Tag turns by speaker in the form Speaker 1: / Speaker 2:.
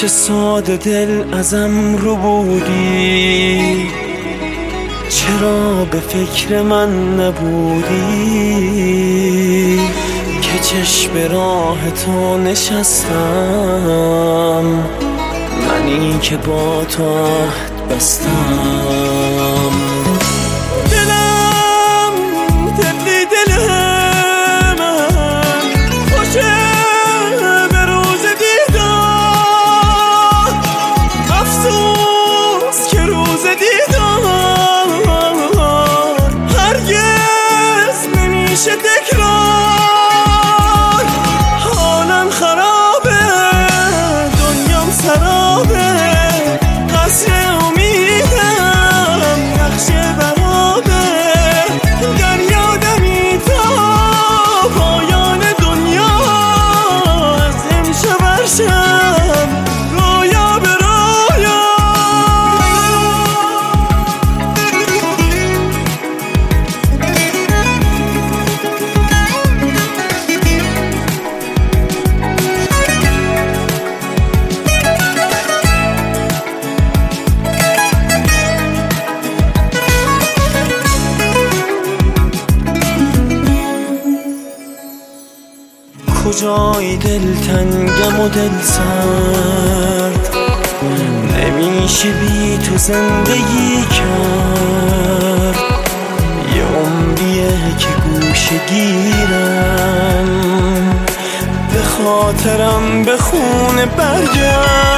Speaker 1: ساده دل ازم رو بودی، چرا به فکر من نبودی که چشم راه تو نشستم، منی که با تو عهد بستم. دلم طفلی دل من خوشه به روز دیدار، افسوس که روز دیدار هرگز نمیشه تکرار. حالم خرابه، دنیام سرابه، قصر امیدم نقش برابه، دریا دمی تا پایان دنیا، از امشب هر شب رویا به رویا. کجای دلتنگم و دل سرد، نمیشه بی تو زندگی کرد. یه عمریه که گوشه گیرم، به خاطرم به خونه برگرد.